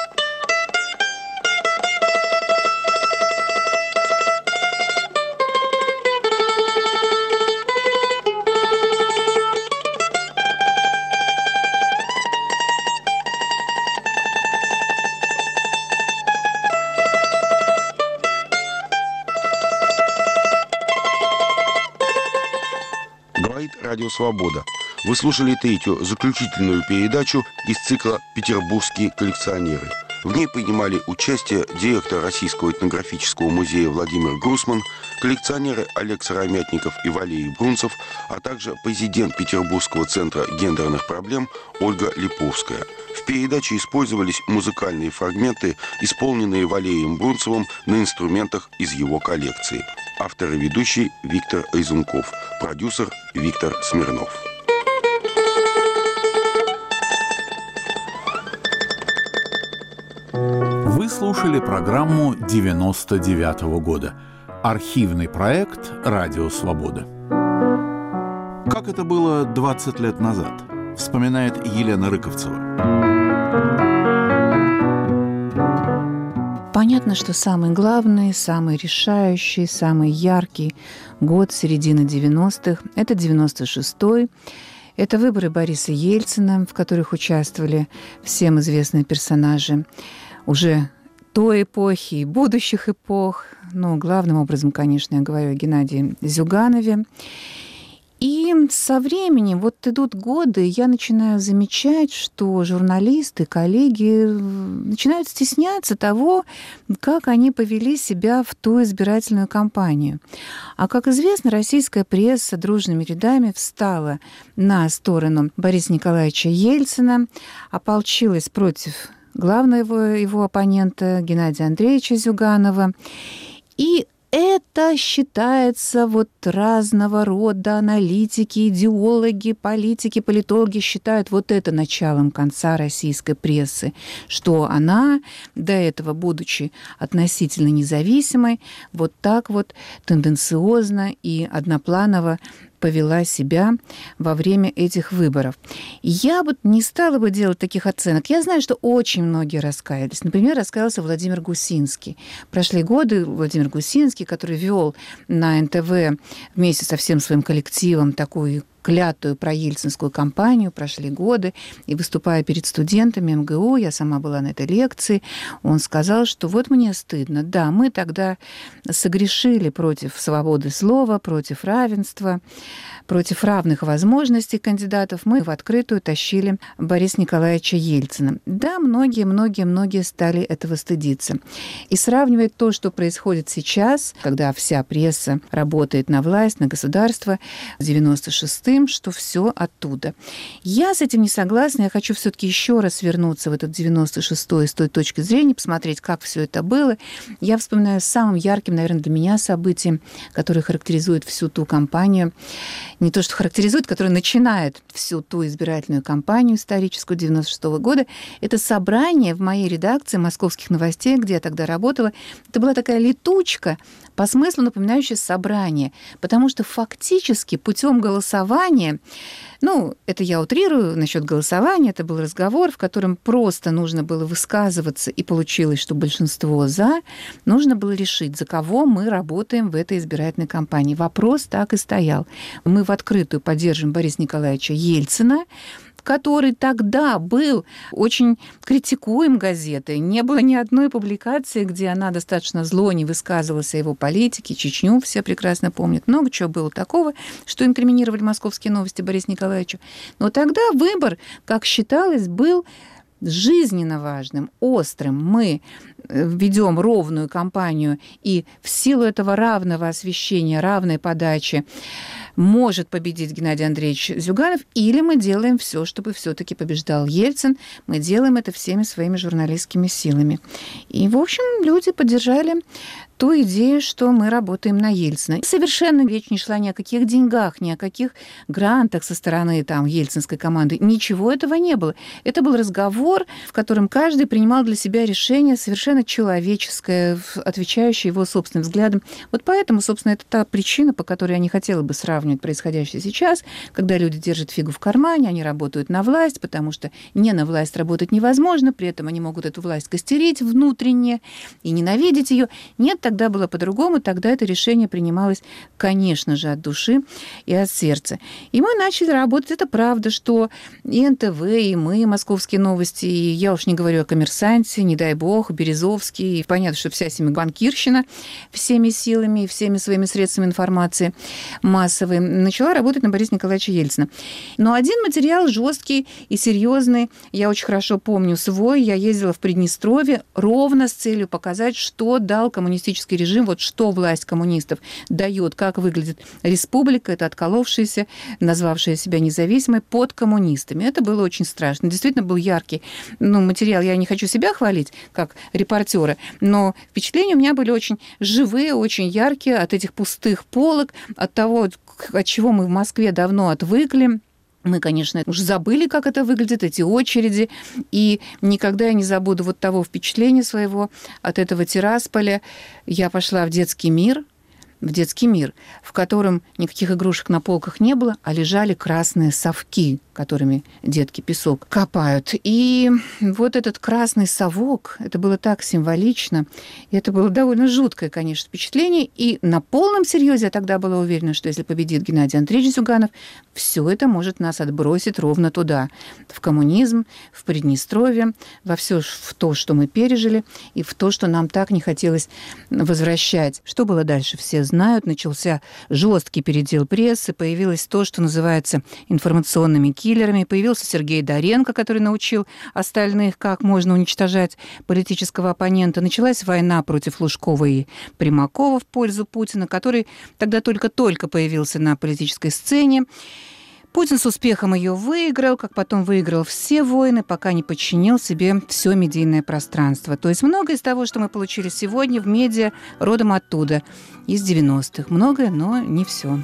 Радио «Свобода». Вы слушали третью заключительную передачу из цикла «Петербургские коллекционеры». В ней принимали участие директор Российского этнографического музея Владимир Грусман, коллекционеры Олег Сыромятников и Валерий Брунцев, а также президент Петербургского центра гендерных проблем Ольга Липовская. В передаче использовались музыкальные фрагменты, исполненные Валерием Брунцевым на инструментах из его коллекции. Автор и ведущий Виктор Резунков, продюсер Виктор Смирнов. Вы слушали программу девяносто девятого года. Архивный проект «Радио Свобода». Как это было двадцать лет назад, вспоминает Елена Рыковцева. Понятно, что самый главный, самый решающий, самый яркий год середины девяностых – это девяносто шестой. Это выборы Бориса Ельцина, в которых участвовали всем известные персонажи уже той эпохи и будущих эпох. Но главным образом, конечно, я говорю о Геннадии Зюганове. И со временем, вот идут годы, я начинаю замечать, что журналисты, коллеги начинают стесняться того, как они повели себя в ту избирательную кампанию. А, как известно, российская пресса дружными рядами встала на сторону Бориса Николаевича Ельцина, ополчилась против главного его оппонента Геннадия Андреевича Зюганова. И это считается, вот разного рода аналитики, идеологи, политики, политологи считают вот это началом конца российской прессы, что она, до этого будучи относительно независимой, вот так вот тенденциозно и однопланово повела себя во время этих выборов. Я бы не стала бы делать таких оценок. Я знаю, что очень многие раскаялись. Например, раскаялся Владимир Гусинский. Прошли годы, Владимир Гусинский, который вел на эн тэ вэ вместе со всем своим коллективом такую клятую проельцинскую кампанию, прошли годы, и выступая перед студентами эм гэ у, я сама была на этой лекции, он сказал, что вот мне стыдно, да, мы тогда согрешили против свободы слова, против равенства, против равных возможностей кандидатов, мы в открытую тащили Бориса Николаевича Ельцина. Да, многие, многие, многие стали этого стыдиться. И сравнивать то, что происходит сейчас, когда вся пресса работает на власть, на государство, девяносто шестым, простым, что все оттуда. Я с этим не согласна. Я хочу все-таки еще раз вернуться в этот девяносто шестой с той точки зрения, посмотреть, как все это было. Я вспоминаю самым ярким, наверное, для меня событием, которое характеризует всю ту кампанию. Не то, что характеризует, которое начинает всю ту избирательную кампанию историческую девяносто шестого года. Это собрание в моей редакции «Московских новостей», где я тогда работала. Это была такая летучка, по смыслу напоминающая собрание, потому что фактически путем голосования, ну, это я утрирую насчет голосования, это был разговор, в котором просто нужно было высказываться, и получилось, что большинство «за», нужно было решить, за кого мы работаем в этой избирательной кампании. Вопрос так и стоял. Мы в открытую поддерживаем Бориса Николаевича Ельцина, который тогда был очень критикуем газетой. Не было ни одной публикации, где она достаточно зло не высказывалась о его политике. Чечню все прекрасно помнят. Много чего было такого, что инкриминировали «Московские новости» Борису Николаевичу. Но тогда выбор, как считалось, был жизненно важным, острым. Мы ведем ровную кампанию, и в силу этого равного освещения, равной подачи может победить Геннадий Андреевич Зюганов, или мы делаем все, чтобы все-таки побеждал Ельцин. Мы делаем это всеми своими журналистскими силами. И, в общем, люди поддержали ту идею, что мы работаем на Ельцина. Совершенно речь не шла ни о каких деньгах, ни о каких грантах со стороны там, ельцинской команды. Ничего этого не было. Это был разговор, в котором каждый принимал для себя решение совершенно человеческое, отвечающее его собственным взглядам. Вот поэтому, собственно, это та причина, по которой я не хотела бы сравнивать происходящее сейчас, когда люди держат фигу в кармане, они работают на власть, потому что не на власть работать невозможно, при этом они могут эту власть костерить внутренне и ненавидеть ее. Нет, тогда было по-другому, тогда это решение принималось, конечно же, от души и от сердца. И мы начали работать. Это правда, что и эн тэ вэ, и мы, «Московские новости», и я уж не говорю о «Коммерсанте», не дай бог, Березовский, и понятно, что вся семибанкирщина всеми силами и всеми своими средствами информации массовой начала работать на Бориса Николаевича Ельцина. Но один материал жесткий и серьезный, я очень хорошо помню свой, я ездила в Приднестровье ровно с целью показать, что дал коммунистический режим, вот что власть коммунистов дает, как выглядит республика, это отколовшаяся, назвавшая себя независимой, под коммунистами. Это было очень страшно. Действительно был яркий ну, материал. Я не хочу себя хвалить, как репортера, но впечатления у меня были очень живые, очень яркие от этих пустых полок, от того, от чего мы в Москве давно отвыкли. Мы, конечно, уже забыли, как это выглядит, эти очереди, и никогда я не забуду вот того впечатления своего от этого Тирасполя. Я пошла в детский мир, в детский мир, в котором никаких игрушек на полках не было, а лежали красные совки, которыми детки песок копают. И вот этот красный совок, это было так символично, и это было довольно жуткое, конечно, впечатление. И на полном серьезе я тогда была уверена, что если победит Геннадий Андреевич Зюганов, все это может нас отбросить ровно туда, в коммунизм, в Приднестровье, во все в то, что мы пережили, и в то, что нам так не хотелось возвращать. Что было дальше, все знают. Начался жесткий передел прессы, появилось то, что называется информационными киллерами. Появился Сергей Доренко, который научил остальных, как можно уничтожать политического оппонента. Началась война против Лужкова и Примакова в пользу Путина, который тогда только-только появился на политической сцене. Путин с успехом ее выиграл, как потом выиграл все войны, пока не подчинил себе все медийное пространство. То есть многое из того, что мы получили сегодня в медиа, родом оттуда, из девяностых. Многое, но не все.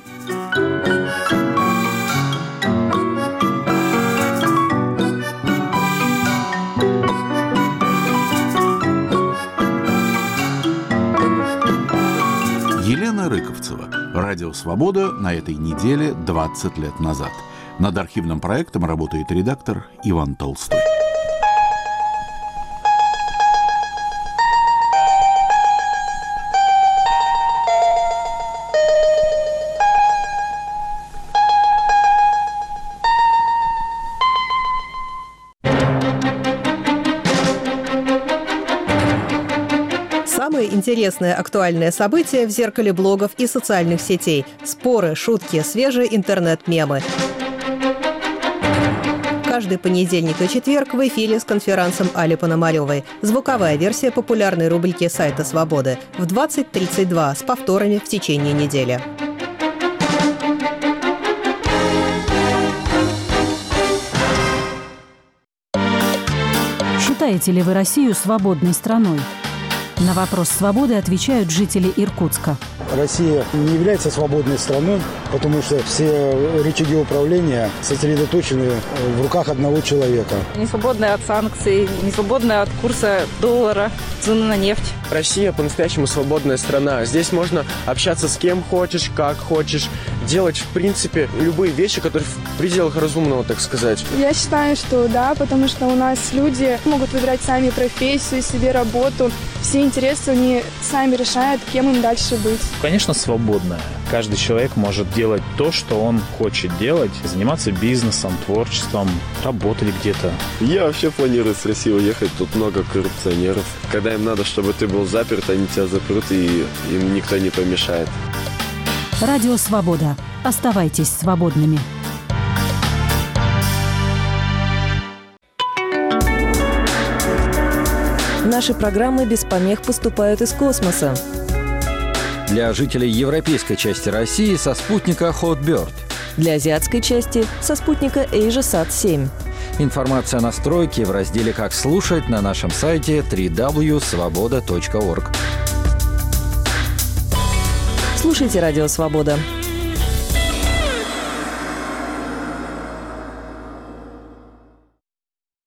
Елена Рыковцева. Радио «Свобода» на этой неделе двадцать лет назад. Над архивным проектом работает редактор Иван Толстой. Самые интересные актуальные события в зеркале блогов и социальных сетей. Споры, шутки, свежие интернет-мемы. Каждый понедельник и четверг в эфире с конферансом Али Пономаревой. Звуковая версия популярной рубрики сайта «Свободы» в двадцать тридцать два с повторами в течение недели. Считаете ли вы Россию свободной страной? На вопрос свободы отвечают жители Иркутска. Россия не является свободной страной, потому что все рычаги управления сосредоточены в руках одного человека. Не свободная от санкций, не свободная от курса доллара, цены на нефть. Россия по-настоящему свободная страна. Здесь можно общаться с кем хочешь, как хочешь, делать, в принципе, любые вещи, которые в пределах разумного, так сказать. Я считаю, что да, потому что у нас люди могут выбирать сами профессию, себе работу. Все интересы они сами решают, кем им дальше быть. Конечно, свободная. Каждый человек может делать то, что он хочет делать, заниматься бизнесом, творчеством, работать где-то. Я вообще планирую с России уехать. Тут много коррупционеров. Когда им надо, чтобы ты был заперт, они тебя запрут, и им никто не помешает. Радио «Свобода». Оставайтесь свободными. Наши программы без помех поступают из космоса. Для жителей европейской части России со спутника Hotbird. Для азиатской части со спутника AsiaSat семь. Информация о настройке в разделе «Как слушать» на нашем сайте дабл-ю дабл ю дабл ю точка свобода точка орг. Слушайте «Радио Свобода».